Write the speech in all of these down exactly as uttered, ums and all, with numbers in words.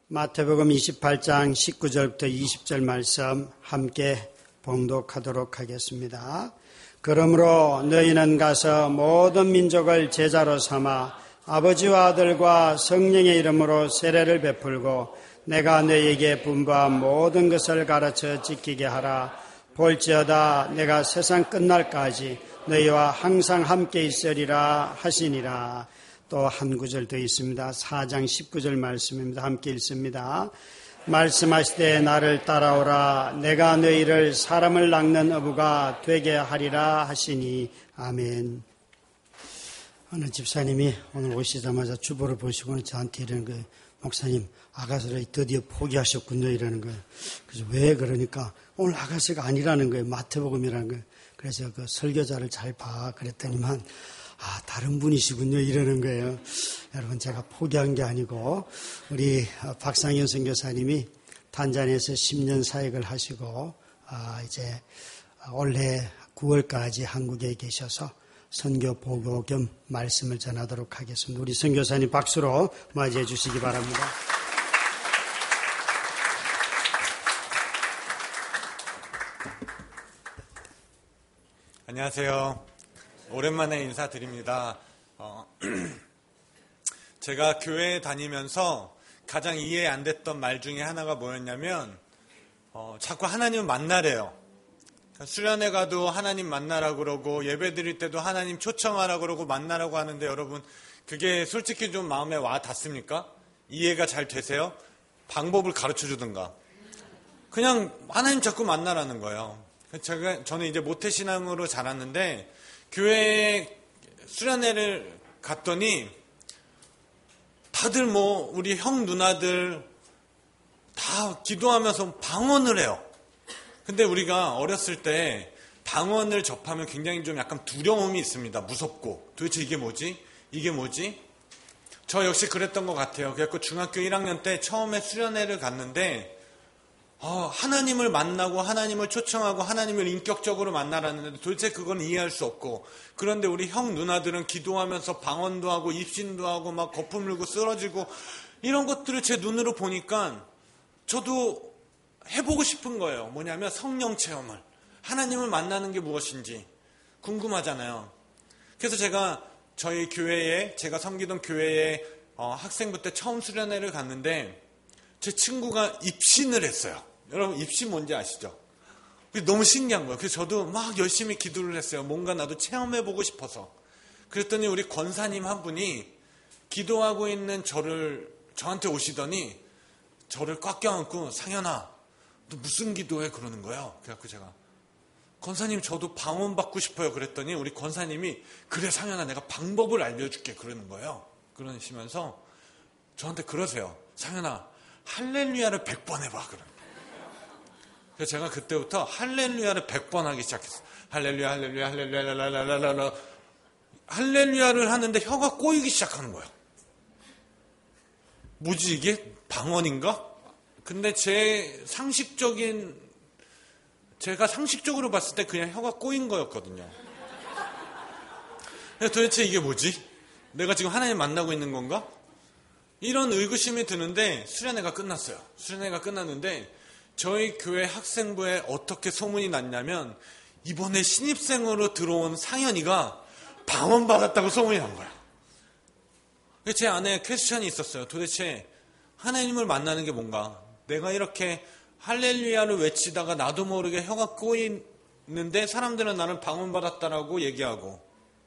마태복음 이십팔 장 십구 절부터 이십 절 말씀 함께 봉독하도록 하겠습니다. 그러므로 너희는 가서 모든 민족을 제자로 삼아 아버지와 아들과 성령의 이름으로 세례를 베풀고 내가 너희에게 분부한 모든 것을 가르쳐 지키게 하라. 볼지어다 내가 세상 끝날까지 너희와 항상 함께 있으리라 하시니라. 또 한 구절 더 있습니다. 사 장 십구 절 말씀입니다. 함께 읽습니다. 말씀하시되 나를 따라오라. 내가 너희를 사람을 낚는 어부가 되게 하리라 하시니 아멘. 어느 집사님이 오늘 오시자마자 주보를 보시고는 저한테 이러는 거예요. 목사님, 아가서를 드디어 포기하셨군요. 이러는 거예요. 그래서 왜 그러니까 오늘 아가서가 아니라는 거예요. 마태복음이라는 거예요. 그래서 그 설교자를 잘 봐. 그랬더니만 아, 다른 분이시군요. 이러는 거예요. 여러분, 제가 포기한 게 아니고, 우리 박상현 선교사님이 탄자니아에서 십 년 사역을 하시고, 아, 이제 올해 구월까지 한국에 계셔서 선교 보고 겸 말씀을 전하도록 하겠습니다. 우리 선교사님 박수로 맞이해 주시기 바랍니다. 안녕하세요. 오랜만에 인사드립니다. 어, 제가 교회에 다니면서 가장 이해 안 됐던 말 중에 하나가 뭐였냐면 어, 자꾸 하나님을 만나래요. 수련회 가도 하나님 만나라고 그러고 예배 드릴 때도 하나님 초청하라고 그러고 만나라고 하는데 여러분 그게 솔직히 좀 마음에 와 닿습니까? 이해가 잘 되세요? 방법을 가르쳐 주든가. 그냥 하나님 자꾸 만나라는 거예요. 제가, 저는 이제 모태신앙으로 자랐는데 교회에 수련회를 갔더니 다들 뭐 우리 형 누나들 다 기도하면서 방언을 해요. 근데 우리가 어렸을 때 방언을 접하면 굉장히 좀 약간 두려움이 있습니다. 무섭고 도대체 이게 뭐지? 이게 뭐지? 저 역시 그랬던 것 같아요. 그래서 중학교 일 학년 때 처음에 수련회를 갔는데 어, 하나님을 만나고 하나님을 초청하고 하나님을 인격적으로 만나라는데 도대체 그건 이해할 수 없고 그런데 우리 형 누나들은 기도하면서 방언도 하고 입신도 하고 막 거품 물고 쓰러지고 이런 것들을 제 눈으로 보니까 저도 해보고 싶은 거예요. 뭐냐면 성령 체험을 하나님을 만나는 게 무엇인지 궁금하잖아요. 그래서 제가 저희 교회에 제가 섬기던 교회에 어, 학생부 때 처음 수련회를 갔는데 제 친구가 입신을 했어요. 여러분 입신 뭔지 아시죠? 너무 신기한 거예요. 그래서 저도 막 열심히 기도를 했어요. 뭔가 나도 체험해보고 싶어서. 그랬더니 우리 권사님 한 분이 기도하고 있는 저를 저한테 오시더니 저를 꽉 껴안고 상현아 너 무슨 기도해? 그러는 거예요. 그래갖고 제가 권사님 저도 방언 받고 싶어요. 그랬더니 우리 권사님이 그래 상현아 내가 방법을 알려줄게 그러는 거예요. 그러시면서 저한테 그러세요. 상현아 할렐루야를 백 번 해봐. 그런. 그래서 제가 그때부터 할렐루야를 백 번 하기 시작했어요. 할렐루야, 할렐루야, 할렐루야, 할렐루야, 할렐루야를 하는데 혀가 꼬이기 시작하는 거예요. 뭐지 이게? 방언인가? 근데 제 상식적인, 제가 상식적으로 봤을 때 그냥 혀가 꼬인 거였거든요. 그래서 도대체 이게 뭐지? 내가 지금 하나님 만나고 있는 건가? 이런 의구심이 드는데 수련회가 끝났어요. 수련회가 끝났는데 저희 교회 학생부에 어떻게 소문이 났냐면 이번에 신입생으로 들어온 상현이가 방언 받았다고 소문이 난 거예요. 제 안에 퀘스천이 있었어요. 도대체 하나님을 만나는 게 뭔가? 내가 이렇게 할렐루야를 외치다가 나도 모르게 혀가 꼬이는데 사람들은 나는 방언 받았다라고 얘기하고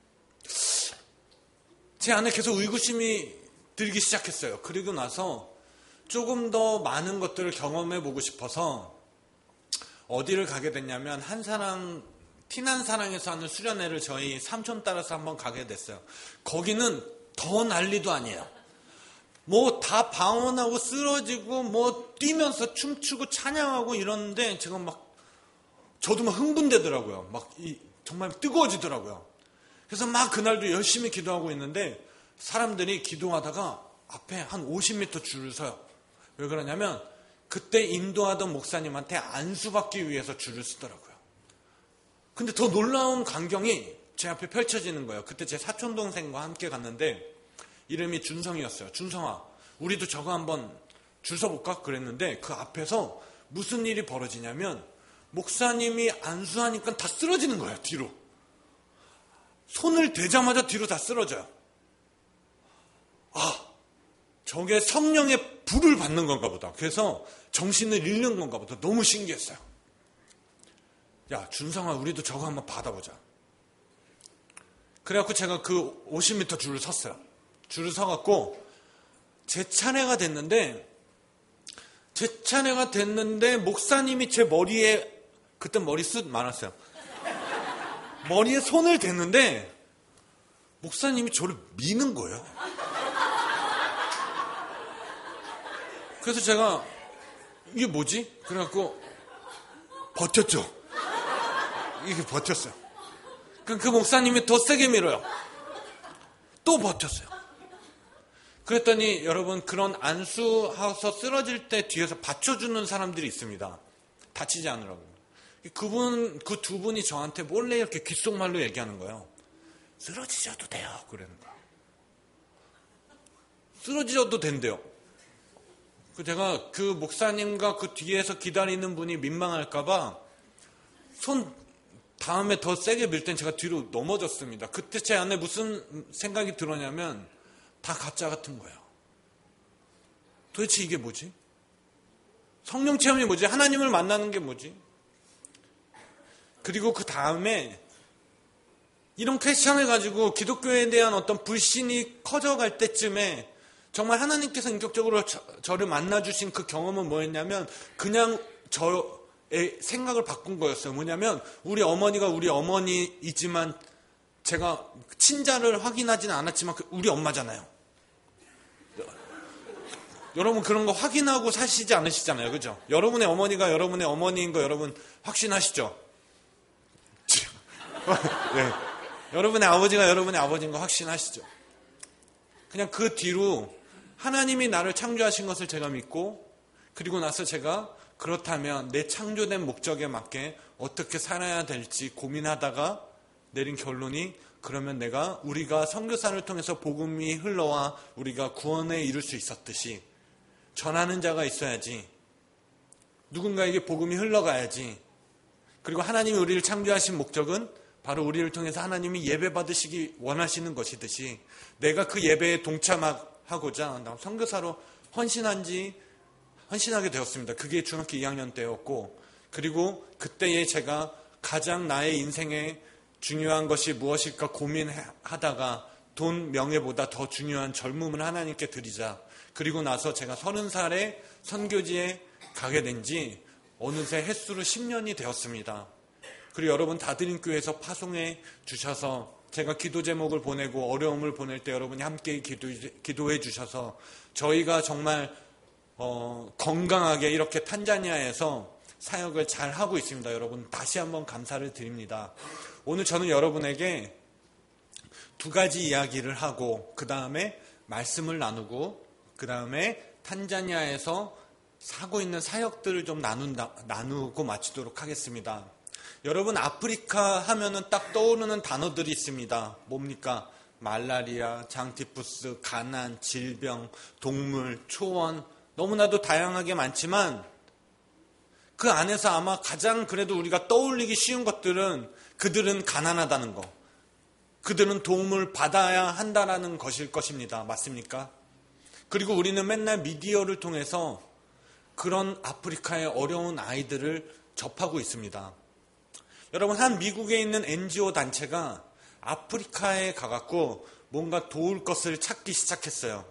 제 안에 계속 의구심이 들기 시작했어요. 그리고 나서 조금 더 많은 것들을 경험해보고 싶어서 어디를 가게 됐냐면 한사랑, 티난사랑에서 하는 수련회를 저희 삼촌 따라서 한번 가게 됐어요. 거기는 더 난리도 아니에요. 뭐 다 방언하고 쓰러지고 뭐 뛰면서 춤추고 찬양하고 이러는데 제가 막 저도 막 흥분되더라고요. 막 이, 정말 뜨거워지더라고요. 그래서 막 그날도 열심히 기도하고 있는데 사람들이 기도하다가 앞에 한 오십 미터 줄을 서요. 왜 그러냐면 그때 인도하던 목사님한테 안수받기 위해서 줄을 서더라고요. 근데 더 놀라운 광경이 제 앞에 펼쳐지는 거예요. 그때 제 사촌동생과 함께 갔는데 이름이 준성이었어요. 준성아, 우리도 저거 한번 줄 서볼까? 그랬는데 그 앞에서 무슨 일이 벌어지냐면 목사님이 안수하니까 다 쓰러지는 거예요. 뒤로. 손을 대자마자 뒤로 다 쓰러져요. 아, 저게 성령의 불을 받는 건가 보다. 그래서 정신을 잃는 건가 보다. 너무 신기했어요. 야, 준성아, 우리도 저거 한번 받아보자. 그래갖고 제가 그 오십 미터 줄을 섰어요. 줄을 서갖고 제 차례가 됐는데 제 차례가 됐는데 목사님이 제 머리에, 그때 머리숱 많았어요. 머리에 손을 댔는데 목사님이 저를 미는 거예요. 그래서 제가 이게 뭐지? 그래갖고 버텼죠. 이게 버텼어요. 그, 그 목사님이 더 세게 밀어요. 또 버텼어요. 그랬더니 여러분, 그런 안수하서 쓰러질 때 뒤에서 받쳐주는 사람들이 있습니다. 다치지 않으라고. 그분, 그 두 분이 저한테 몰래 이렇게 귓속말로 얘기하는 거예요. 쓰러지셔도 돼요. 그러는 거예요. 쓰러지셔도 된대요. 제가 그 목사님과 그 뒤에서 기다리는 분이 민망할까봐 손 다음에 더 세게 밀 땐 제가 뒤로 넘어졌습니다. 그때 제 안에 무슨 생각이 들었냐면 다 가짜 같은 거예요. 도대체 이게 뭐지? 성령 체험이 뭐지? 하나님을 만나는 게 뭐지? 그리고 그 다음에 이런 퀘스천을 가지고 기독교에 대한 어떤 불신이 커져갈 때쯤에 정말 하나님께서 인격적으로 저, 저를 만나주신 그 경험은 뭐였냐면 그냥 저의 생각을 바꾼 거였어요. 뭐냐면 우리 어머니가 우리 어머니이지만 제가 친자를 확인하지는 않았지만 우리 엄마잖아요. 여러분 그런 거 확인하고 사시지 않으시잖아요. 그죠? 여러분의 어머니가 여러분의 어머니인 거 여러분 확신하시죠? 네. 여러분의 아버지가 여러분의 아버지인 거 확신하시죠? 그냥 그 뒤로 하나님이 나를 창조하신 것을 제가 믿고 그리고 나서 제가 그렇다면 내 창조된 목적에 맞게 어떻게 살아야 될지 고민하다가 내린 결론이 그러면 내가 우리가 선교사를 통해서 복음이 흘러와 우리가 구원에 이룰 수 있었듯이 전하는 자가 있어야지. 누군가에게 복음이 흘러가야지. 그리고 하나님이 우리를 창조하신 목적은 바로 우리를 통해서 하나님이 예배 받으시기 원하시는 것이듯이 내가 그 예배에 동참하고자 선교사로 헌신한 지 헌신하게 되었습니다. 그게 중학교 이 학년 때였고 그리고 그때에 제가 가장 나의 인생에 중요한 것이 무엇일까 고민하다가 돈, 명예보다 더 중요한 젊음을 하나님께 드리자. 그리고 나서 제가 서른 살에 선교지에 가게 된 지 어느새 횟수로 십 년이 되었습니다. 그리고 여러분 다드림교회에서 파송해 주셔서 제가 기도 제목을 보내고 어려움을 보낼 때 여러분이 함께 기도, 기도해 주셔서 저희가 정말 어, 건강하게 이렇게 탄자니아에서 사역을 잘 하고 있습니다. 여러분 다시 한번 감사를 드립니다. 오늘 저는 여러분에게 두 가지 이야기를 하고 그 다음에 말씀을 나누고 그 다음에 탄자니아에서 하고 있는 사역들을 좀 나눈다, 나누고 마치도록 하겠습니다. 여러분 아프리카 하면은 딱 떠오르는 단어들이 있습니다. 뭡니까? 말라리아, 장티푸스, 가난, 질병, 동물, 초원 너무나도 다양하게 많지만 그 안에서 아마 가장 그래도 우리가 떠올리기 쉬운 것들은 그들은 가난하다는 거, 그들은 도움을 받아야 한다라는 것일 것입니다. 맞습니까? 그리고 우리는 맨날 미디어를 통해서 그런 아프리카의 어려운 아이들을 접하고 있습니다. 여러분 한 미국에 있는 엔지오 단체가 아프리카에 가갖고 뭔가 도울 것을 찾기 시작했어요.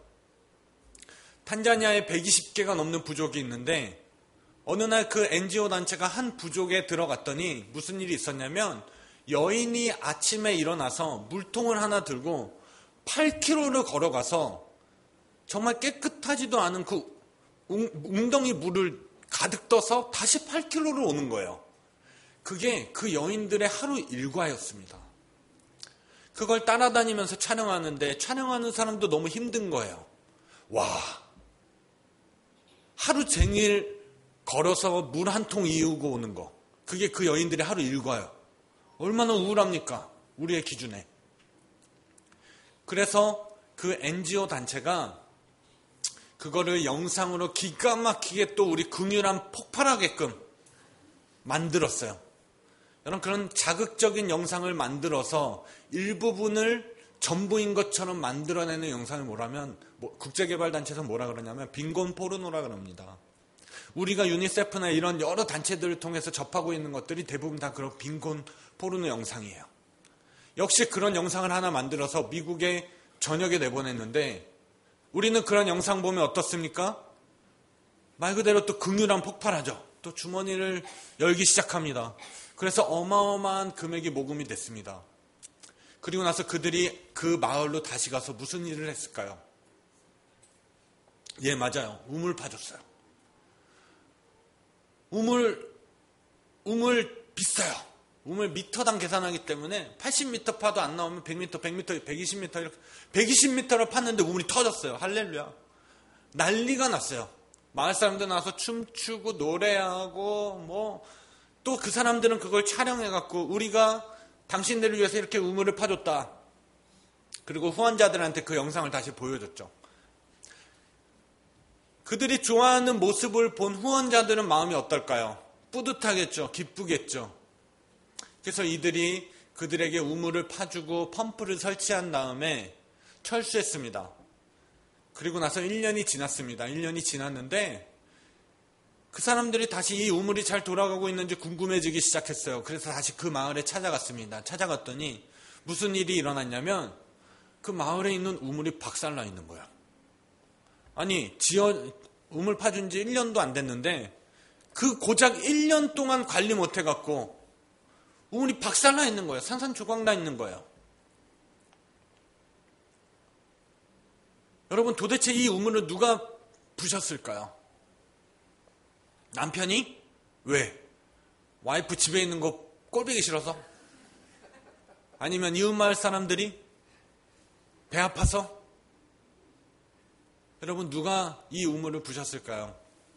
탄자니아에 백이십 개가 넘는 부족이 있는데 어느 날 그 엔지오 단체가 한 부족에 들어갔더니 무슨 일이 있었냐면 여인이 아침에 일어나서 물통을 하나 들고 팔 킬로미터를 걸어가서 정말 깨끗하지도 않은 그 웅덩이 물을 가득 떠서 다시 팔 킬로미터를 오는 거예요. 그게 그 여인들의 하루 일과였습니다. 그걸 따라다니면서 촬영하는데 촬영하는 사람도 너무 힘든 거예요. 와, 하루 종일 걸어서 물 한 통 이우고 오는 거. 그게 그 여인들의 하루 일과예요. 얼마나 우울합니까? 우리의 기준에. 그래서 그 엔지오 단체가 그거를 영상으로 기가 막히게 또 우리 긍휼함 폭발하게끔 만들었어요. 여러분, 그런 자극적인 영상을 만들어서 일부분을 전부인 것처럼 만들어내는 영상을 뭐라면, 뭐, 국제개발단체에서 뭐라 그러냐면 빈곤 포르노라 그럽니다. 우리가 유니세프나 이런 여러 단체들을 통해서 접하고 있는 것들이 대부분 다 그런 빈곤 포르노 영상이에요. 역시 그런 영상을 하나 만들어서 미국에 전역에 내보냈는데, 우리는 그런 영상 보면 어떻습니까? 말 그대로 또 긍휼함 폭발하죠. 또 주머니를 열기 시작합니다. 그래서 어마어마한 금액이 모금이 됐습니다. 그리고 나서 그들이 그 마을로 다시 가서 무슨 일을 했을까요? 예, 맞아요. 우물 파줬어요. 우물, 우물 비싸요. 우물 미터당 계산하기 때문에 팔십 미터 파도 안 나오면 백 미터, 백 미터, 백이십 미터 이렇게 백이십 미터를 팠는데 우물이 터졌어요. 할렐루야. 난리가 났어요. 마을 사람들 나와서 춤추고 노래하고 뭐 또 그 사람들은 그걸 촬영해갖고 우리가 당신들을 위해서 이렇게 우물을 파줬다. 그리고 후원자들한테 그 영상을 다시 보여줬죠. 그들이 좋아하는 모습을 본 후원자들은 마음이 어떨까요? 뿌듯하겠죠. 기쁘겠죠. 그래서 이들이 그들에게 우물을 파주고 펌프를 설치한 다음에 철수했습니다. 그리고 나서 일 년이 지났습니다. 일 년이 지났는데 그 사람들이 다시 이 우물이 잘 돌아가고 있는지 궁금해지기 시작했어요. 그래서 다시 그 마을에 찾아갔습니다. 찾아갔더니 무슨 일이 일어났냐면 그 마을에 있는 우물이 박살나 있는 거야. 아니, 지어, 우물 파준 지 일 년도 안 됐는데 그 고작 일 년 동안 관리 못 해갖고 우물이 박살나 있는 거예요. 산산조각 나 있는 거예요. 여러분, 도대체 이 우물을 누가 부셨을까요? 남편이? 왜? 와이프 집에 있는 거 꼴보기 싫어서? 아니면 이웃마을 사람들이? 배 아파서? 여러분, 누가 이 우물을 부셨을까요?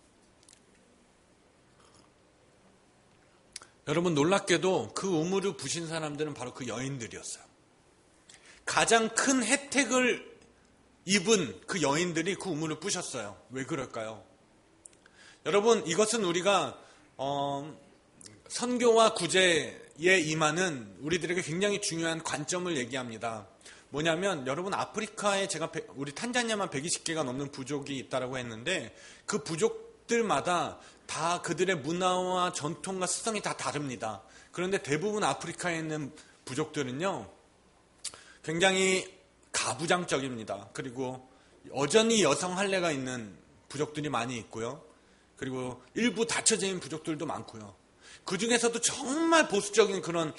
여러분, 놀랍게도 그 우물을 부신 사람들은 바로 그 여인들이었어요. 가장 큰 혜택을 입은 그 여인들이 그 우물을 부셨어요. 왜 그럴까요? 여러분, 이것은 우리가 어, 선교와 구제에 임하는 우리들에게 굉장히 중요한 관점을 얘기합니다. 뭐냐면, 여러분, 아프리카에 제가 우리 탄자니아만 백이십 개가 넘는 부족이 있다고 했는데 그 부족들마다 다 그들의 문화와 전통과 습성이 다 다릅니다. 그런데 대부분 아프리카에 있는 부족들은요, 굉장히 가부장적입니다. 그리고 여전히 여성 할례가 있는 부족들이 많이 있고요. 그리고 일부 닫혀져 있는 부족들도 많고요. 그 중에서도 정말 보수적인 그런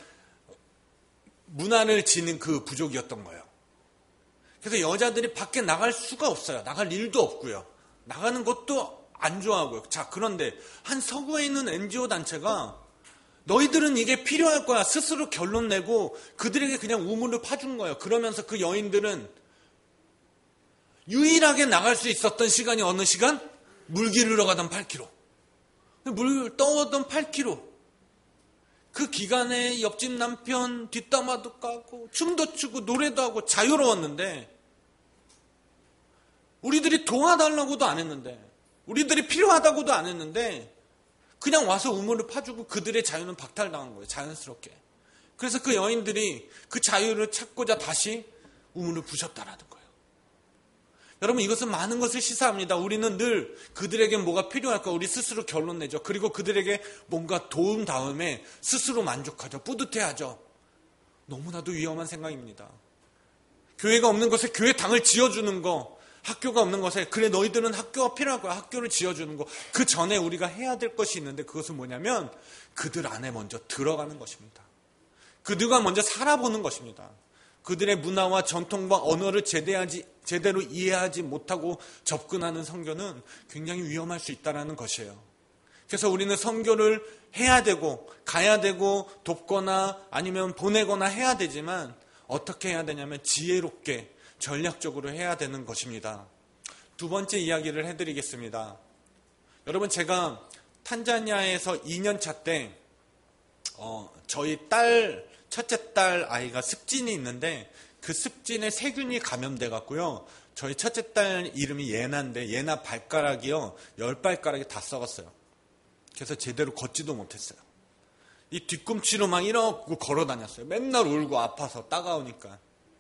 문화를 지닌 그 부족이었던 거예요. 그래서 여자들이 밖에 나갈 수가 없어요. 나갈 일도 없고요. 나가는 것도 안 좋아하고요. 자, 그런데 한 서구에 있는 엔지오 단체가 너희들은 이게 필요할 거야. 스스로 결론 내고 그들에게 그냥 우물을 파준 거예요. 그러면서 그 여인들은 유일하게 나갈 수 있었던 시간이 어느 시간? 물 기르러 가던 팔 킬로미터. 물 떠오던 팔 킬로미터. 그 기간에 옆집 남편 뒷담화도 까고 춤도 추고 노래도 하고 자유로웠는데, 우리들이 도와달라고도 안 했는데, 우리들이 필요하다고도 안 했는데 그냥 와서 우물을 파주고 그들의 자유는 박탈당한 거예요. 자연스럽게. 그래서 그 여인들이 그 자유를 찾고자 다시 우물을 부셨다라는 거예요. 여러분, 이것은 많은 것을 시사합니다. 우리는 늘 그들에게 뭐가 필요할까 우리 스스로 결론 내죠. 그리고 그들에게 뭔가 도움 다음에 스스로 만족하죠. 뿌듯해하죠. 너무나도 위험한 생각입니다. 교회가 없는 곳에 교회 당을 지어주는 거, 학교가 없는 곳에 그래 너희들은 학교가 필요할 거야. 학교를 지어주는 거. 그 전에 우리가 해야 될 것이 있는데 그것은 뭐냐면 그들 안에 먼저 들어가는 것입니다. 그들과 먼저 살아보는 것입니다. 그들의 문화와 전통과 언어를 제대하지, 제대로 이해하지 못하고 접근하는 선교는 굉장히 위험할 수 있다는 것이에요. 그래서 우리는 선교를 해야 되고 가야 되고 돕거나 아니면 보내거나 해야 되지만 어떻게 해야 되냐면 지혜롭게 전략적으로 해야 되는 것입니다. 두 번째 이야기를 해드리겠습니다. 여러분, 제가 탄자니아에서 이 년 차 때 어, 저희 딸 첫째 딸 아이가 습진이 있는데 그 습진에 세균이 감염돼 갖고요. 저희 첫째 딸 이름이 예나인데 예나 발가락이요 열 발가락이 다 썩었어요. 그래서 제대로 걷지도 못했어요. 이 뒤꿈치로 막 이러고 걸어 다녔어요. 맨날 울고 아파서 따가우니까.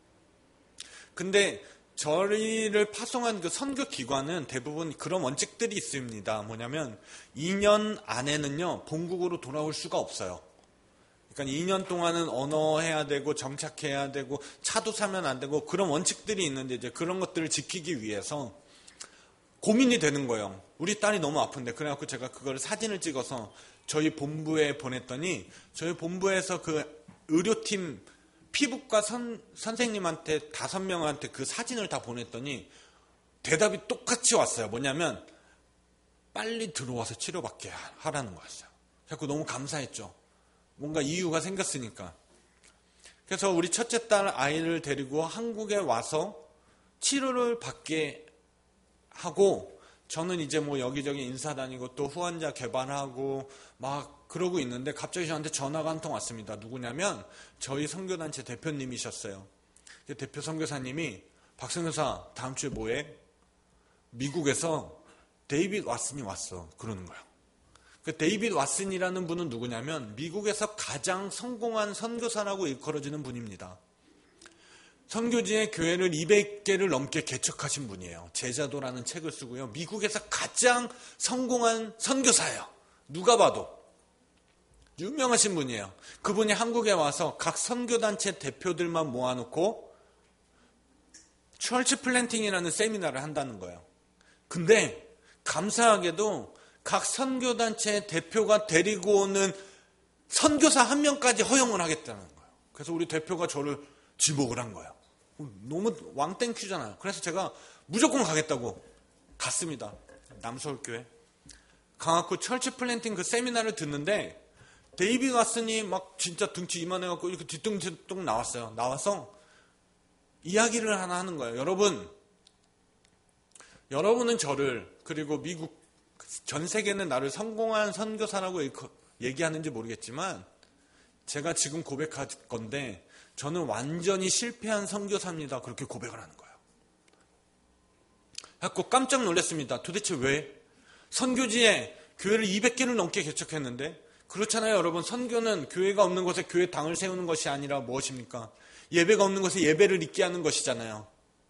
근데 저희를 파송한 그 선교 기관은 대부분 그런 원칙들이 있습니다. 뭐냐면 이 년 안에는요 본국으로 돌아올 수가 없어요. 그러니까 이 년 동안은 언어해야 되고 정착해야 되고 차도 사면 안 되고 그런 원칙들이 있는데 이제 그런 것들을 지키기 위해서 고민이 되는 거예요. 우리 딸이 너무 아픈데. 그래갖고 제가 그걸 사진을 찍어서 저희 본부에 보냈더니 저희 본부에서 그 의료팀 피부과 선, 선생님한테 다섯 명한테 그 사진을 다 보냈더니 대답이 똑같이 왔어요. 뭐냐면 빨리 들어와서 치료받게 하라는 거였어요. 그래서 너무 감사했죠. 뭔가 이유가 생겼으니까. 그래서 우리 첫째 딸 아이를 데리고 한국에 와서 치료를 받게 하고 저는 이제 뭐 여기저기 인사 다니고 또 후원자 개발하고 막 그러고 있는데 갑자기 저한테 전화가 한 통 왔습니다. 누구냐면 저희 선교단체 대표님이셨어요. 대표 선교사님이 박 선교사 다음 주에 뭐해? 미국에서 데이빗 왓슨이 왔어. 그러는 거예요. 그 데이빗 왓슨이라는 분은 누구냐면 미국에서 가장 성공한 선교사라고 일컬어지는 분입니다. 선교지의 교회를 이백 개를 넘게 개척하신 분이에요. 제자도라는 책을 쓰고요. 미국에서 가장 성공한 선교사예요. 누가 봐도. 유명하신 분이에요. 그분이 한국에 와서 각 선교단체 대표들만 모아놓고 철치 플랜팅이라는 세미나를 한다는 거예요. 근데 감사하게도 각 선교단체 대표가 데리고 오는 선교사 한 명까지 허용을 하겠다는 거예요. 그래서 우리 대표가 저를 지목을 한 거예요. 너무 왕땡큐잖아요. 그래서 제가 무조건 가겠다고 갔습니다. 남서울교회. 가갖고 철치 플랜팅 그 세미나를 듣는데 데이빗 왓슨이 막 진짜 등치 이만해갖고 이렇게 뒤뚱뒤뚱 나왔어요. 나와서 이야기를 하나 하는 거예요. 여러분, 여러분은 저를 그리고 미국 전 세계는 나를 성공한 선교사라고 얘기하는지 모르겠지만 제가 지금 고백할 건데 저는 완전히 실패한 선교사입니다. 그렇게 고백을 하는 거예요. 그래서 깜짝 놀랐습니다. 도대체 왜? 선교지에 교회를 이백 개를 넘게 개척했는데 그렇잖아요. 여러분, 선교는 교회가 없는 곳에 교회 당을 세우는 것이 아니라 무엇입니까? 예배가 없는 곳에 예배를 있게 하는 것이잖아요.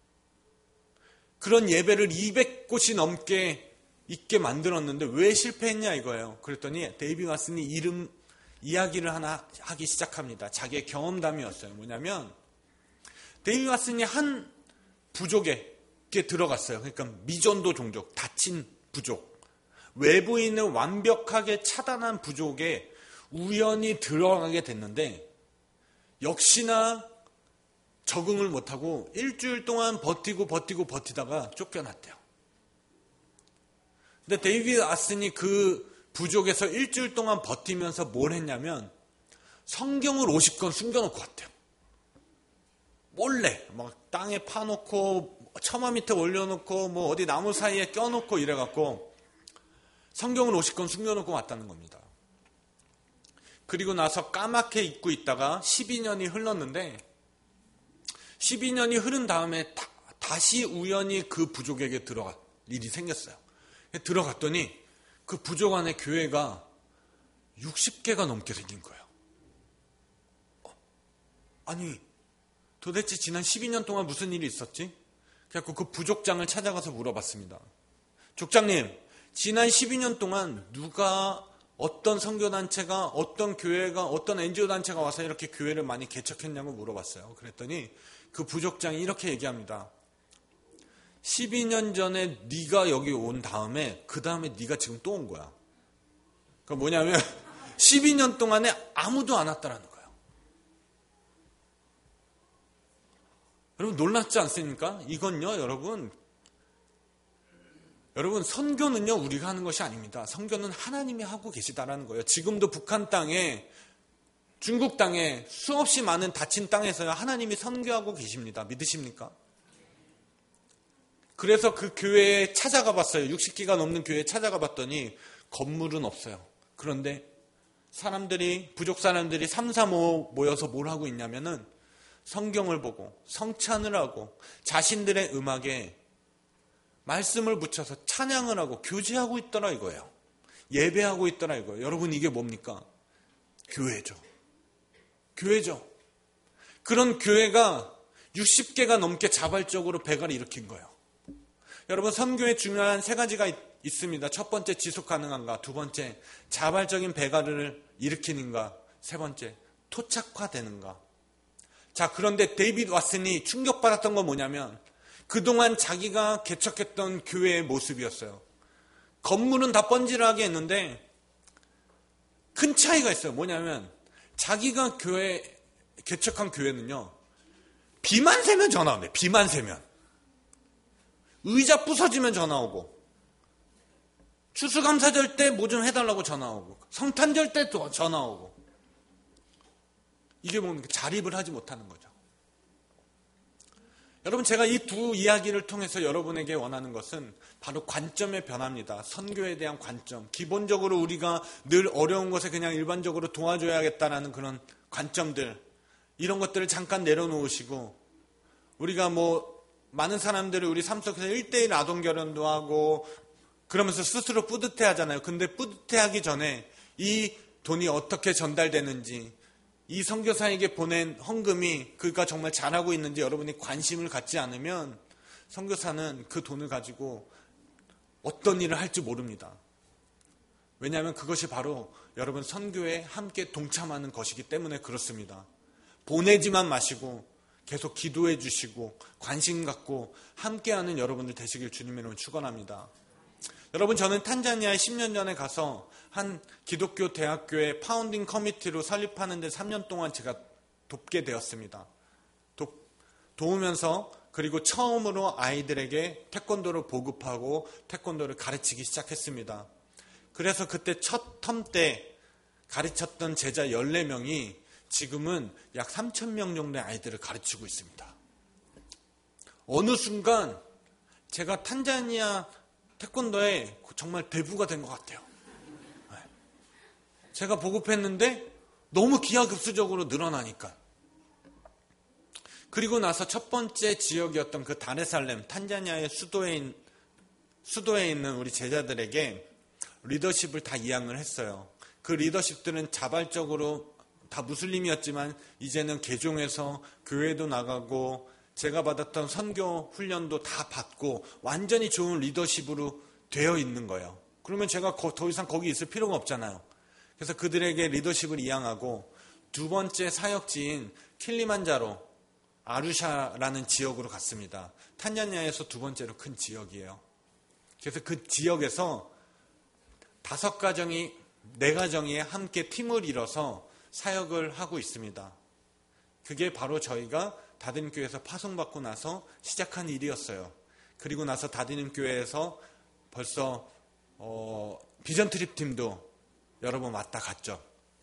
그런 예배를 이백 곳이 넘게 있게 만들었는데 왜 실패했냐 이거예요. 그랬더니 데이빗 왓슨이 이름 이야기를 하나 하기 시작합니다. 자기의 경험담이었어요. 뭐냐면 데이빗 왓슨이 한 부족에 들어갔어요. 그러니까 미전도 종족, 닫힌 부족, 외부인을 완벽하게 차단한 부족에 우연히 들어가게 됐는데 역시나 적응을 못하고 일주일 동안 버티고 버티고 버티다가 쫓겨났대요. 근데 데이빗 왓슨이 그 부족에서 일주일 동안 버티면서 뭘 했냐면 성경을 오십 권 숨겨놓고 왔대요. 몰래 막 땅에 파놓고 처마 밑에 올려놓고 뭐 어디 나무 사이에 껴놓고 이래갖고 성경을 오십 권 숨겨놓고 왔다는 겁니다. 그리고 나서 까맣게 잊고 있다가 십이 년이 흘렀는데 십이 년이 흐른 다음에 다, 다시 우연히 그 부족에게 들어갈 일이 생겼어요. 들어갔더니 그 부족 안에 교회가 육십 개가 넘게 생긴 거예요. 어, 아니 도대체 지난 십이 년 동안 무슨 일이 있었지? 그래서 그 부족장을 찾아가서 물어봤습니다. 족장님, 지난 십이 년 동안 누가 어떤 선교단체가 어떤 교회가 어떤 엔지오 단체가 와서 이렇게 교회를 많이 개척했냐고 물어봤어요. 그랬더니 그 부족장이 이렇게 얘기합니다. 십이 년 전에 네가 여기 온 다음에 그 다음에 네가 지금 또 온 거야. 그러니까 뭐냐면 십이 년 동안에 아무도 안 왔다라는 거예요. 여러분 놀랍지 않습니까? 이건요 여러분 여러분 선교는요 우리가 하는 것이 아닙니다. 선교는 하나님이 하고 계시다라는 거예요. 지금도 북한 땅에 중국 땅에 수없이 많은 닫힌 땅에서요 하나님이 선교하고 계십니다. 믿으십니까? 그래서 그 교회에 찾아가 봤어요. 육십 개가 넘는 교회에 찾아가 봤더니 건물은 없어요. 그런데 사람들이 부족 사람들이 삼, 사, 오 모여서 뭘 하고 있냐면은 성경을 보고 성찬을 하고 자신들의 음악에 말씀을 붙여서 찬양을 하고 교제하고 있더라 이거예요. 예배하고 있더라 이거예요. 여러분 이게 뭡니까? 교회죠. 교회죠. 그런 교회가 육십 개가 넘게 자발적으로 배가를 일으킨 거예요. 여러분 선교에 중요한 세 가지가 있, 있습니다. 첫 번째 지속 가능한가, 두 번째 자발적인 배가를 일으키는가, 세 번째 토착화되는가. 자, 그런데 데이비드 왓슨이 충격받았던 건 뭐냐면 그동안 자기가 개척했던 교회의 모습이었어요. 건물은 다 번지르하게 했는데 큰 차이가 있어요. 뭐냐면 자기가 교회 개척한 교회는요, 비만 새면 전화 오네. 비만 새면 의자 부서지면 전화 오고, 추수감사절 때 뭐 좀 해달라고 전화 오고, 성탄절 때 또 전화 오고. 이게 뭡니까? 자립을 하지 못하는 거죠. 여러분, 제가 이 두 이야기를 통해서 여러분에게 원하는 것은 바로 관점의 변화입니다. 선교에 대한 관점. 기본적으로 우리가 늘 어려운 것에 그냥 일반적으로 도와줘야겠다라는 그런 관점들, 이런 것들을 잠깐 내려놓으시고, 우리가 뭐 많은 사람들이 우리 삶 속에서 일대일 아동결혼도 하고 그러면서 스스로 뿌듯해 하잖아요. 근데 뿌듯해 하기 전에 이 돈이 어떻게 전달되는지, 이 선교사에게 보낸 헌금이 그가 정말 잘하고 있는지 여러분이 관심을 갖지 않으면 선교사는 그 돈을 가지고 어떤 일을 할지 모릅니다. 왜냐하면 그것이 바로 여러분 선교에 함께 동참하는 것이기 때문에 그렇습니다. 보내지만 마시고 계속 기도해 주시고 관심 갖고 함께하는 여러분들 되시길 주님의 이름으로 축원합니다. 여러분, 저는 탄자니아에 십 년 전에 가서 한 기독교 대학교의 파운딩 커미티로 설립하는 데 삼 년 동안 제가 돕게 되었습니다. 도, 도우면서 그리고 처음으로 아이들에게 태권도를 보급하고 태권도를 가르치기 시작했습니다. 그래서 그때 첫 텀 때 가르쳤던 제자 열네 명이 지금은 약 삼천 명 정도의 아이들을 가르치고 있습니다. 어느 순간 제가 탄자니아 태권도에 정말 대부가 된 것 같아요. 제가 보급했는데 너무 기하급수적으로 늘어나니까. 그리고 나서 첫 번째 지역이었던 그 다레살렘, 탄자니아의 수도에, 있, 수도에 있는 우리 제자들에게 리더십을 다 이양을 했어요. 그 리더십들은 자발적으로 다 무슬림이었지만 이제는 개종해서 교회도 나가고 제가 받았던 선교 훈련도 다 받고 완전히 좋은 리더십으로 되어 있는 거예요. 그러면 제가 더 이상 거기 있을 필요가 없잖아요. 그래서 그들에게 리더십을 이양하고 두 번째 사역지인 킬리만자로, 아루샤라는 지역으로 갔습니다. 탄자니아에서 두 번째로 큰 지역이에요. 그래서 그 지역에서 다섯 가정이, 네 가정이 함께 팀을 이뤄서 사역을 하고 있습니다. 그게 바로 저희가 다딘교회에서 파송받고 나서 시작한 일이었어요. 그리고 나서 다딘교회에서 벌써 어, 비전 트립 팀도 여러 번 왔다 갔죠.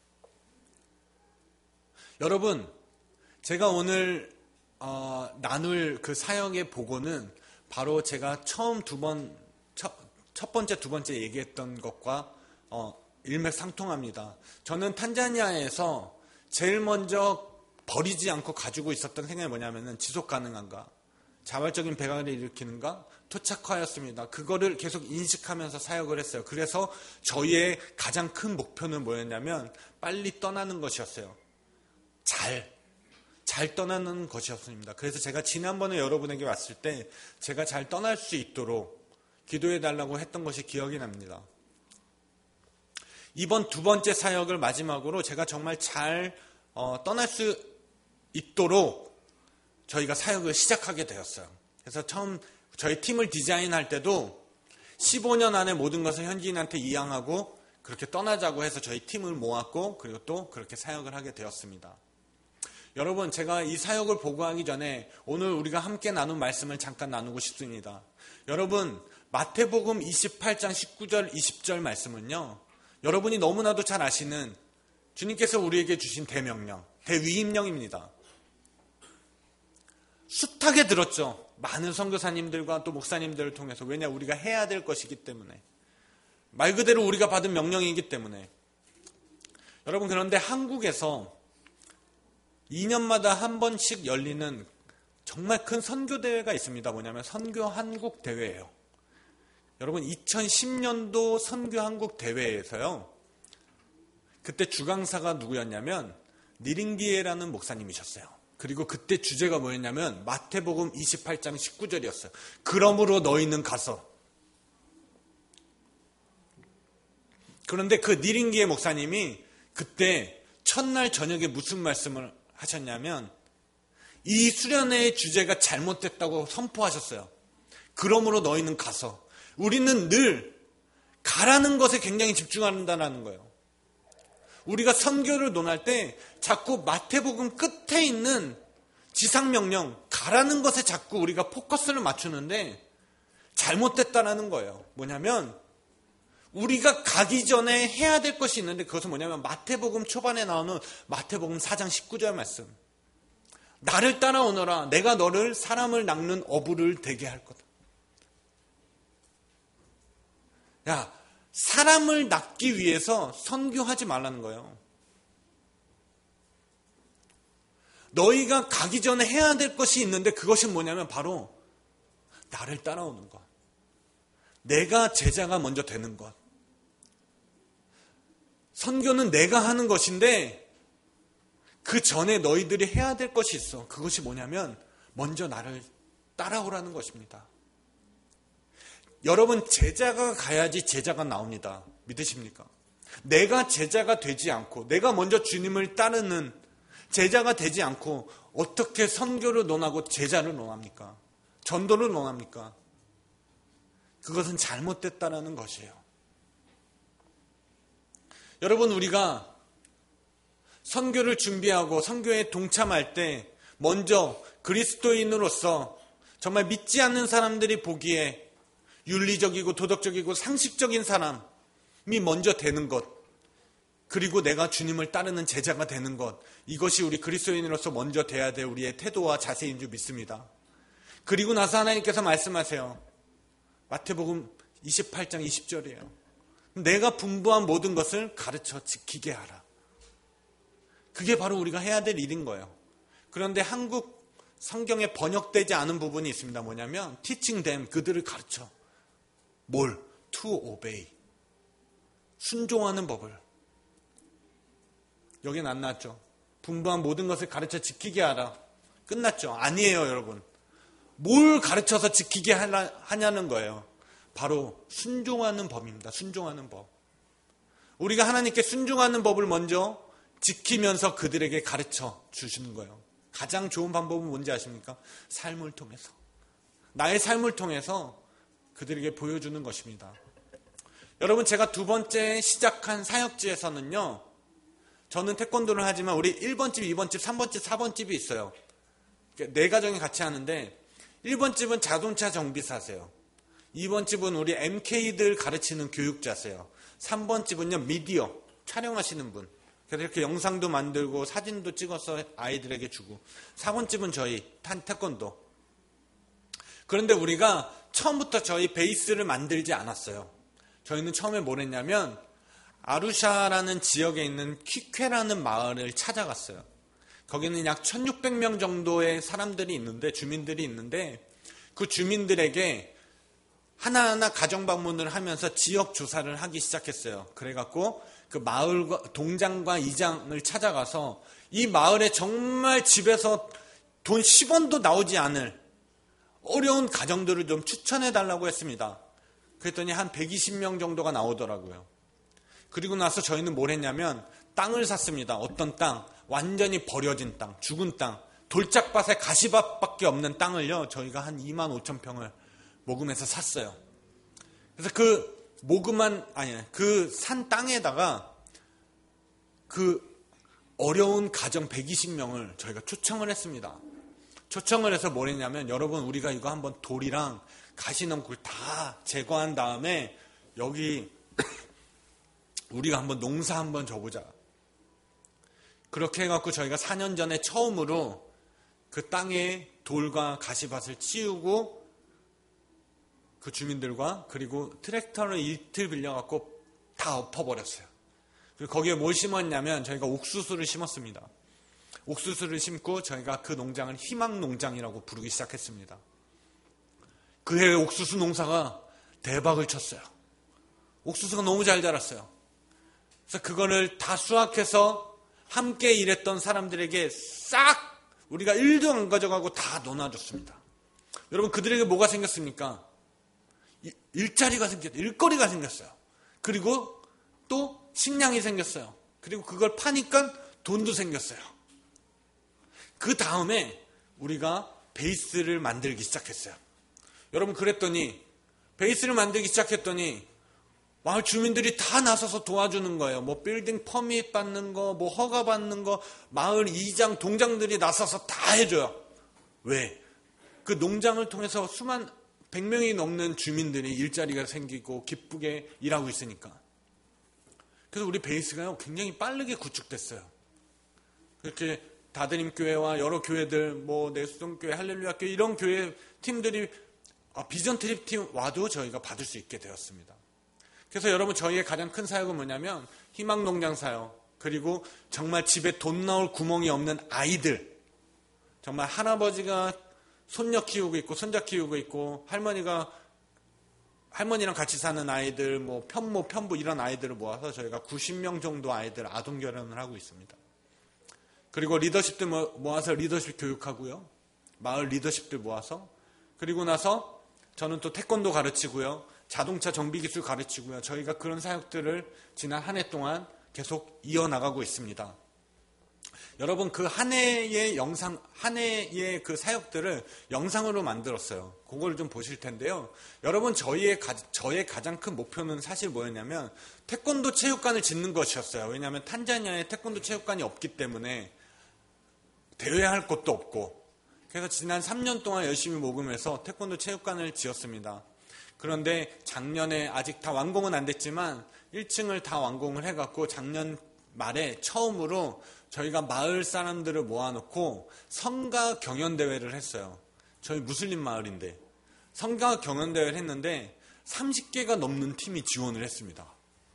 여러분, 제가 오늘 어, 나눌 그 사역의 보고는 바로 제가 처음 두 번, 첫, 첫 번째, 두 번째 얘기했던 것과 어, 일맥상통합니다. 저는 탄자니아에서 제일 먼저 버리지 않고 가지고 있었던 생각이 뭐냐면은 지속 가능한가, 자발적인 배가를 일으키는가, 토착화였습니다. 그거를 계속 인식하면서 사역을 했어요. 그래서 저희의 가장 큰 목표는 뭐였냐면 빨리 떠나는 것이었어요. 잘, 잘 떠나는 것이었습니다. 그래서 제가 지난번에 여러분에게 왔을 때 제가 잘 떠날 수 있도록 기도해달라고 했던 것이 기억이 납니다. 이번 두 번째 사역을 마지막으로 제가 정말 잘 어, 떠날 수 있도록 저희가 사역을 시작하게 되었어요. 그래서 처음 저희 팀을 디자인할 때도 십오 년 안에 모든 것을 현지인한테 이양하고 그렇게 떠나자고 해서 저희 팀을 모았고 그리고 또 그렇게 사역을 하게 되었습니다. 여러분, 제가 이 사역을 보고하기 전에 오늘 우리가 함께 나눈 말씀을 잠깐 나누고 싶습니다. 여러분, 마태복음 이십팔 장 십구 절 이십 절 말씀은요, 여러분이 너무나도 잘 아시는 주님께서 우리에게 주신 대명령, 대위임령입니다. 숱하게 들었죠. 많은 선교사님들과 또 목사님들을 통해서. 왜냐, 우리가 해야 될 것이기 때문에. 말 그대로 우리가 받은 명령이기 때문에. 여러분, 그런데 한국에서 이 년마다 한 번씩 열리는 정말 큰 선교대회가 있습니다. 뭐냐면 선교한국대회예요. 여러분 이천십 년도 선교한국대회에서요. 그때 주강사가 누구였냐면 니링기에라는 목사님이셨어요. 그리고 그때 주제가 뭐였냐면 마태복음 이십팔 장 십구 절이었어요. 그러므로 너희는 가서. 그런데 그 니링기에 목사님이 그때 첫날 저녁에 무슨 말씀을 하셨냐면 이 수련회의 주제가 잘못됐다고 선포하셨어요. 그러므로 너희는 가서. 우리는 늘 가라는 것에 굉장히 집중한다는 거예요. 우리가 선교를 논할 때 자꾸 마태복음 끝에 있는 지상명령, 가라는 것에 자꾸 우리가 포커스를 맞추는데 잘못됐다라는 거예요. 뭐냐면 우리가 가기 전에 해야 될 것이 있는데 그것은 뭐냐면 마태복음 초반에 나오는 마태복음 사 장 십구 절 말씀. 나를 따라오너라. 내가 너를 사람을 낚는 어부를 되게 할 거다. 야, 사람을 낚기 위해서 선교하지 말라는 거예요. 너희가 가기 전에 해야 될 것이 있는데 그것이 뭐냐면 바로 나를 따라오는 것. 내가 제자가 먼저 되는 것. 선교는 내가 하는 것인데 그 전에 너희들이 해야 될 것이 있어. 그것이 뭐냐면 먼저 나를 따라오라는 것입니다. 여러분 제자가 가야지 제자가 나옵니다. 믿으십니까? 내가 제자가 되지 않고 내가 먼저 주님을 따르는 제자가 되지 않고 어떻게 선교를 논하고 제자를 논합니까? 전도를 논합니까? 그것은 잘못됐다라는 것이에요. 여러분 우리가 선교를 준비하고 선교에 동참할 때 먼저 그리스도인으로서 정말 믿지 않는 사람들이 보기에 윤리적이고 도덕적이고 상식적인 사람이 먼저 되는 것, 그리고 내가 주님을 따르는 제자가 되는 것, 이것이 우리 그리스도인으로서 먼저 돼야 될 우리의 태도와 자세인 줄 믿습니다. 그리고 나서 하나님께서 말씀하세요. 마태복음 이십팔 장 이십 절이에요. 내가 분부한 모든 것을 가르쳐 지키게 하라. 그게 바로 우리가 해야 될 일인 거예요. 그런데 한국 성경에 번역되지 않은 부분이 있습니다. 뭐냐면 teaching them, 그들을 가르쳐. 뭘? to obey. 순종하는 법을. 여긴 안 나왔죠. 분부한 모든 것을 가르쳐 지키게 하라. 끝났죠. 아니에요, 여러분. 뭘 가르쳐서 지키게 하냐는 거예요. 바로 순종하는 법입니다. 순종하는 법. 우리가 하나님께 순종하는 법을 먼저 지키면서 그들에게 가르쳐 주시는 거예요. 가장 좋은 방법은 뭔지 아십니까? 삶을 통해서. 나의 삶을 통해서 그들에게 보여주는 것입니다. 여러분, 제가 두 번째 시작한 사역지에서는요, 저는 태권도를 하지만 우리 일 번 집, 이 번 집, 삼 번 집, 사 번 집이 있어요. 네 가정이 같이 하는데 일 번 집은 자동차 정비사세요. 이 번 집은 우리 엠케이들 가르치는 교육자세요. 삼 번 집은요, 미디어 촬영하시는 분. 그래서 이렇게 영상도 만들고 사진도 찍어서 아이들에게 주고. 사 번 집은 저희 태권도. 그런데 우리가 처음부터 저희 베이스를 만들지 않았어요. 저희는 처음에 뭘 했냐면 아루샤라는 지역에 있는 퀴케라는 마을을 찾아갔어요. 거기는 약 천육백 명 정도의 사람들이 있는데, 주민들이 있는데, 그 주민들에게 하나하나 가정 방문을 하면서 지역 조사를 하기 시작했어요. 그래갖고 그 마을과 동장과 이장을 찾아가서 이 마을에 정말 집에서 돈 십 원도 나오지 않을 어려운 가정들을 좀 추천해달라고 했습니다. 그랬더니 한 백이십 명 정도가 나오더라고요. 그리고 나서 저희는 뭘 했냐면 땅을 샀습니다. 어떤 땅? 완전히 버려진 땅, 죽은 땅, 돌짝밭에 가시밭밖에 없는 땅을요, 저희가 한 이만 오천 평을 모금해서 샀어요. 그래서 그 모금한, 아니, 그 산 땅에다가 그 어려운 가정 백이십 명을 저희가 초청을 했습니다. 초청을 해서 뭘 했냐면, 여러분, 우리가 이거 한번 돌이랑 가시넝굴 다 제거한 다음에 여기 우리가 한번 농사 한번 져보자. 그렇게 해갖고 저희가 사 년 전에 처음으로 그 땅에 돌과 가시밭을 치우고 그 주민들과, 그리고 트랙터를 이틀 빌려갖고 다 엎어버렸어요. 그리고 거기에 뭘 심었냐면 저희가 옥수수를 심었습니다. 옥수수를 심고 저희가 그 농장을 희망농장이라고 부르기 시작했습니다. 그해 옥수수 농사가 대박을 쳤어요. 옥수수가 너무 잘 자랐어요. 그래서 그거를 다 수확해서 함께 일했던 사람들에게 싹 우리가 일도 안 가져가고 다 나눠줬습니다. 여러분, 그들에게 뭐가 생겼습니까? 일자리가 생겼어요. 일거리가 생겼어요. 그리고 또 식량이 생겼어요. 그리고 그걸 파니까 돈도 생겼어요. 그 다음에 우리가 베이스를 만들기 시작했어요. 여러분, 그랬더니 베이스를 만들기 시작했더니 마을 주민들이 다 나서서 도와주는 거예요. 뭐 빌딩 퍼밋 받는 거, 뭐 허가 받는 거, 마을 이장, 동장들이 나서서 다 해줘요. 왜? 그 농장을 통해서 수만 백 명이 넘는 주민들이 일자리가 생기고 기쁘게 일하고 있으니까. 그래서 우리 베이스가요 굉장히 빠르게 구축됐어요. 그렇게 다드림 교회와 여러 교회들, 뭐 내수동 교회, 할렐루야 교회 이런 교회 팀들이 비전 트립 팀 와도 저희가 받을 수 있게 되었습니다. 그래서 여러분, 저희의 가장 큰 사역은 뭐냐면 희망농장 사역, 그리고 정말 집에 돈 나올 구멍이 없는 아이들, 정말 할아버지가 손녀 키우고 있고 손자 키우고 있고 할머니가 할머니랑 같이 사는 아이들, 뭐 편모, 편부 이런 아이들을 모아서 저희가 구십 명 정도 아이들 아동 결혼을 하고 있습니다. 그리고 리더십들 모아서 리더십 교육하고요. 마을 리더십들 모아서. 그리고 나서 저는 또 태권도 가르치고요. 자동차 정비 기술 가르치고요. 저희가 그런 사역들을 지난 한 해 동안 계속 이어나가고 있습니다. 여러분, 그 한 해의 영상, 한 해의 그 사역들을 영상으로 만들었어요. 그걸 좀 보실 텐데요. 여러분, 저희의, 가, 저의 가장 큰 목표는 사실 뭐였냐면 태권도 체육관을 짓는 것이었어요. 왜냐하면 탄자니아에 태권도 체육관이 없기 때문에 대회할 곳도 없고. 그래서 지난 삼 년 동안 열심히 모금해서 태권도 체육관을 지었습니다. 그런데 작년에 아직 다 완공은 안 됐지만 일 층을 다 완공을 해갖고 작년 말에 처음으로 저희가 마을 사람들을 모아놓고 성가 경연대회를 했어요. 저희 무슬림 마을인데 성가 경연대회를 했는데 삼십 개가 넘는 팀이 지원을 했습니다.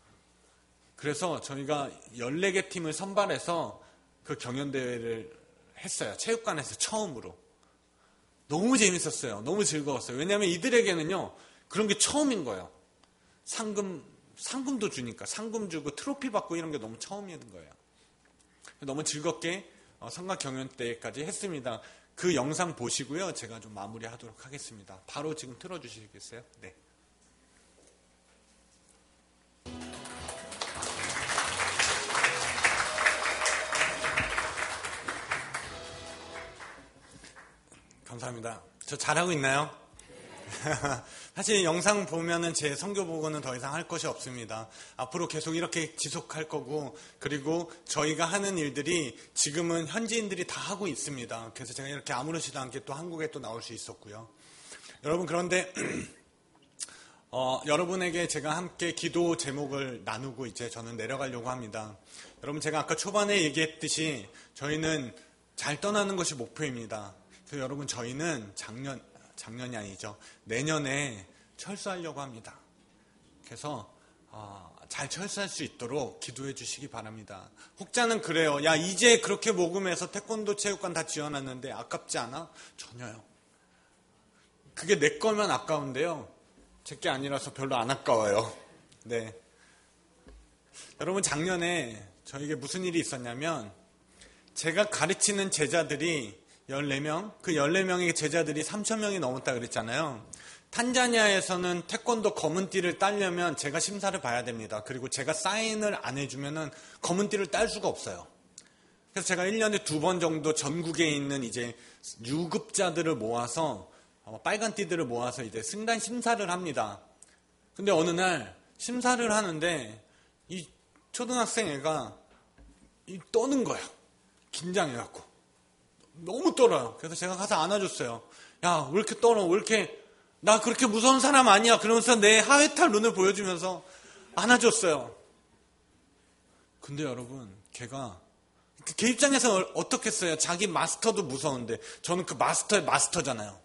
그래서 저희가 열네 개 팀을 선발해서 그 경연대회를 했어요. 체육관에서 처음으로. 너무 재밌었어요. 너무 즐거웠어요. 왜냐하면 이들에게는요 그런 게 처음인 거예요. 상금, 상금도 주니까. 상금 주고 트로피 받고 이런 게 너무 처음인 거예요. 너무 즐겁게 성가 경연 때까지 했습니다. 그 영상 보시고요. 제가 좀 마무리하도록 하겠습니다. 바로 지금 틀어주시겠어요? 네. 감사합니다. 저 잘하고 있나요? 사실 영상 보면은 제 선교 보고는 더 이상 할 것이 없습니다. 앞으로 계속 이렇게 지속할 거고, 그리고 저희가 하는 일들이 지금은 현지인들이 다 하고 있습니다. 그래서 제가 이렇게 아무렇지도 않게 또 한국에 또 나올 수 있었고요. 여러분, 그런데 어, 여러분에게 제가 함께 기도 제목을 나누고 이제 저는 내려가려고 합니다. 여러분, 제가 아까 초반에 얘기했듯이 저희는 잘 떠나는 것이 목표입니다. 그래서 여러분, 저희는 작년 작년이 아니죠. 내년에 철수하려고 합니다. 그래서 어, 잘 철수할 수 있도록 기도해 주시기 바랍니다. 혹자는 그래요. 야, 이제 그렇게 모금해서 태권도 체육관 다 지어놨는데 아깝지 않아? 전혀요. 그게 내 거면 아까운데요. 제 게 아니라서 별로 안 아까워요. 네. 여러분, 작년에 저에게 무슨 일이 있었냐면 제가 가르치는 제자들이 열네 명, 그 열네 명의 제자들이 삼천 명이 넘었다 그랬잖아요. 탄자니아에서는 태권도 검은띠를 따려면 제가 심사를 봐야 됩니다. 그리고 제가 사인을 안 해주면은 검은띠를 딸 수가 없어요. 그래서 제가 일 년에 두 번 정도 전국에 있는 이제 유급자들을 모아서 빨간 띠들을 모아서 이제 승단 심사를 합니다. 근데 어느 날 심사를 하는데 이 초등학생 애가 이 떠는 거야. 긴장해갖고. 너무 떨어요. 그래서 제가 가서 안아줬어요. 야, 왜 이렇게 떨어? 왜 이렇게, 나 그렇게 무서운 사람 아니야. 그러면서 내 하회탈 눈을 보여주면서 안아줬어요. 근데 여러분, 걔가, 걔 입장에서 어떻겠어요? 자기 마스터도 무서운데, 저는 그 마스터의 마스터잖아요.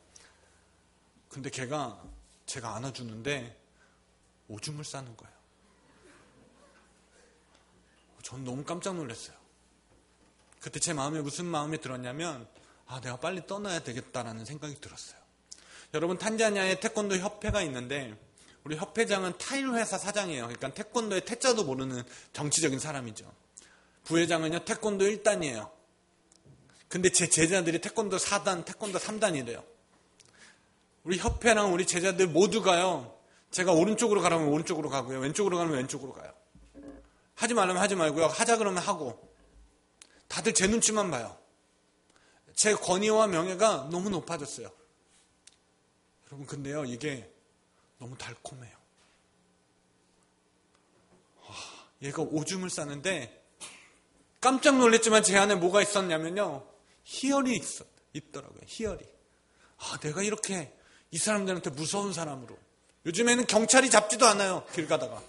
근데 걔가 제가 안아주는데 오줌을 싸는 거예요. 전 너무 깜짝 놀랐어요. 그때 제 마음에 무슨 마음이 들었냐면 아, 내가 빨리 떠나야 되겠다라는 생각이 들었어요. 여러분, 탄자니아에 태권도 협회가 있는데 우리 협회장은 타일회사 사장이에요. 그러니까 태권도의 태자도 모르는 정치적인 사람이죠. 부회장은요, 태권도 일 단이에요. 근데 제 제자들이 태권도 사 단, 태권도 삼 단이래요. 우리 협회랑 우리 제자들 모두가요, 제가 오른쪽으로 가라면 오른쪽으로 가고요, 왼쪽으로 가면 왼쪽으로 가요. 하지 말라면 하지 말고요, 하자 그러면 하고. 다들 제 눈치만 봐요. 제 권위와 명예가 너무 높아졌어요. 여러분, 근데요, 이게 너무 달콤해요. 와, 얘가 오줌을 싸는데 깜짝 놀랐지만 제 안에 뭐가 있었냐면요, 희열이 있었, 있더라고요. 희열이. 아, 내가 이렇게 이 사람들한테 무서운 사람으로. 요즘에는 경찰이 잡지도 않아요. 길 가다가.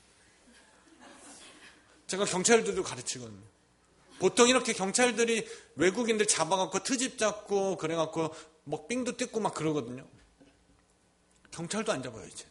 제가 경찰들도 가르치거든요. 보통 이렇게 경찰들이 외국인들 잡아갖고 트집 잡고 그래갖고 뭐 삥도 뜯고 막 그러거든요. 경찰도 안 잡아요, 이제.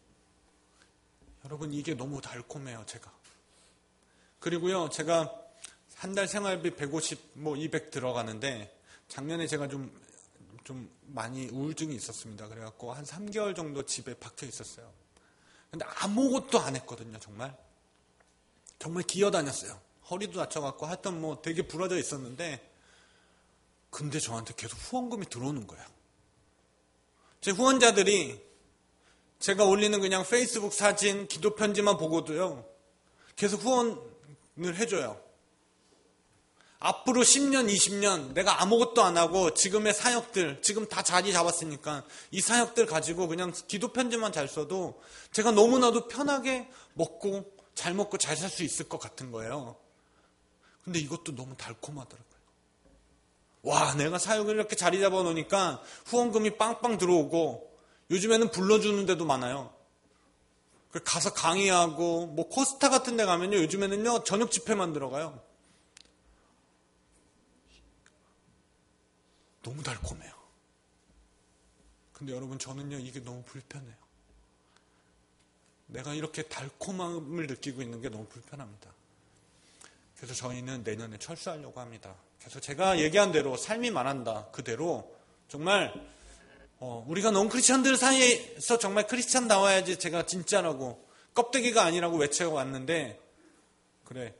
여러분, 이게 너무 달콤해요, 제가. 그리고요, 제가 한 달 생활비 백오십, 뭐 이백 들어가는데 작년에 제가 좀, 좀 많이 우울증이 있었습니다. 그래갖고 한 삼 개월 정도 집에 박혀 있었어요. 근데 아무것도 안 했거든요, 정말. 정말 기어다녔어요. 허리도 다쳐갖고 하여튼 뭐 되게 부러져 있었는데, 근데 저한테 계속 후원금이 들어오는 거예요. 제 후원자들이 제가 올리는 그냥 페이스북 사진, 기도 편지만 보고도요, 계속 후원을 해줘요. 앞으로 십 년, 이십 년 내가 아무것도 안 하고 지금의 사역들, 지금 다 자리 잡았으니까 이 사역들 가지고 그냥 기도 편지만 잘 써도 제가 너무나도 편하게 먹고 잘 먹고 잘 살 수 있을 것 같은 거예요. 근데 이것도 너무 달콤하더라고요. 와, 내가 사역을 이렇게 자리 잡아 놓으니까 후원금이 빵빵 들어오고, 요즘에는 불러주는 데도 많아요. 가서 강의하고, 뭐 코스타 같은 데 가면요, 요즘에는요, 저녁 집회만 들어가요. 너무 달콤해요. 근데 여러분, 저는요, 이게 너무 불편해요. 내가 이렇게 달콤함을 느끼고 있는 게 너무 불편합니다. 그래서 저희는 내년에 철수하려고 합니다. 그래서 제가 얘기한 대로 삶이 말한다 그대로 정말 어, 우리가 넌 크리스찬들 사이에서 정말 크리스찬 나와야지 제가 진짜라고, 껍데기가 아니라고 외쳐왔는데, 그래,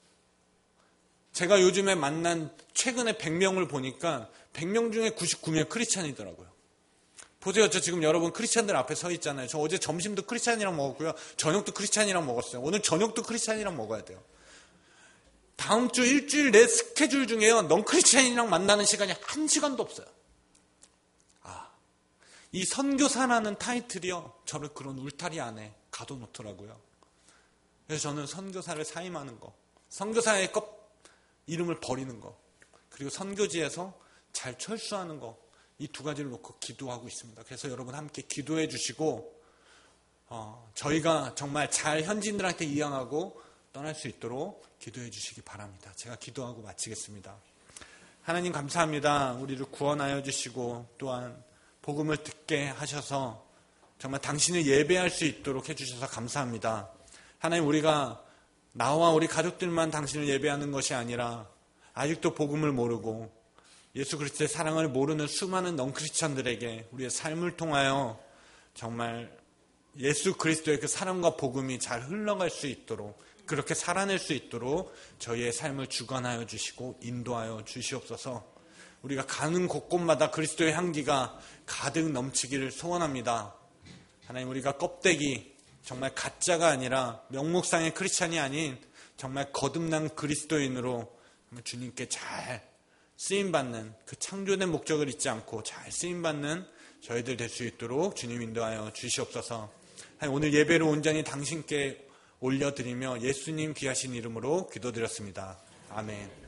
제가 요즘에 만난 최근에 백 명을 보니까 백 명 중에 구십구 명 크리스찬이더라고요. 보세요. 저 지금 여러분 크리스찬들 앞에 서 있잖아요. 저 어제 점심도 크리스찬이랑 먹었고요, 저녁도 크리스찬이랑 먹었어요. 오늘 저녁도 크리스찬이랑 먹어야 돼요. 다음 주 일주일 내 스케줄 중에요, 넌 크리스찬이랑 만나는 시간이 한 시간도 없어요. 아, 이 선교사라는 타이틀이요, 저를 그런 울타리 안에 가둬놓더라고요. 그래서 저는 선교사를 사임하는 거, 선교사의 껍 이름을 버리는 거, 그리고 선교지에서 잘 철수하는 거, 이 두 가지를 놓고 기도하고 있습니다. 그래서 여러분 함께 기도해 주시고, 어, 저희가 정말 잘 현지인들한테 이양하고 떠날 수 있도록 기도해 주시기 바랍니다. 제가 기도하고 마치겠습니다. 하나님, 감사합니다. 우리를 구원하여 주시고 또한 복음을 듣게 하셔서 정말 당신을 예배할 수 있도록 해주셔서 감사합니다. 하나님, 우리가 나와 우리 가족들만 당신을 예배하는 것이 아니라 아직도 복음을 모르고 예수 그리스도의 사랑을 모르는 수많은 넌크리스천들에게 우리의 삶을 통하여 정말 예수 그리스도의 그 사랑과 복음이 잘 흘러갈 수 있도록, 그렇게 살아낼 수 있도록 저희의 삶을 주관하여 주시고 인도하여 주시옵소서. 우리가 가는 곳곳마다 그리스도의 향기가 가득 넘치기를 소원합니다. 하나님, 우리가 껍데기, 정말 가짜가 아니라 명목상의 크리스찬이 아닌 정말 거듭난 그리스도인으로 주님께 잘 쓰임받는, 그 창조된 목적을 잊지 않고 잘 쓰임받는 저희들 될 수 있도록 주님 인도하여 주시옵소서. 오늘 예배를 온전히 당신께 올려드리며 예수님 귀하신 이름으로 기도드렸습니다. 아멘.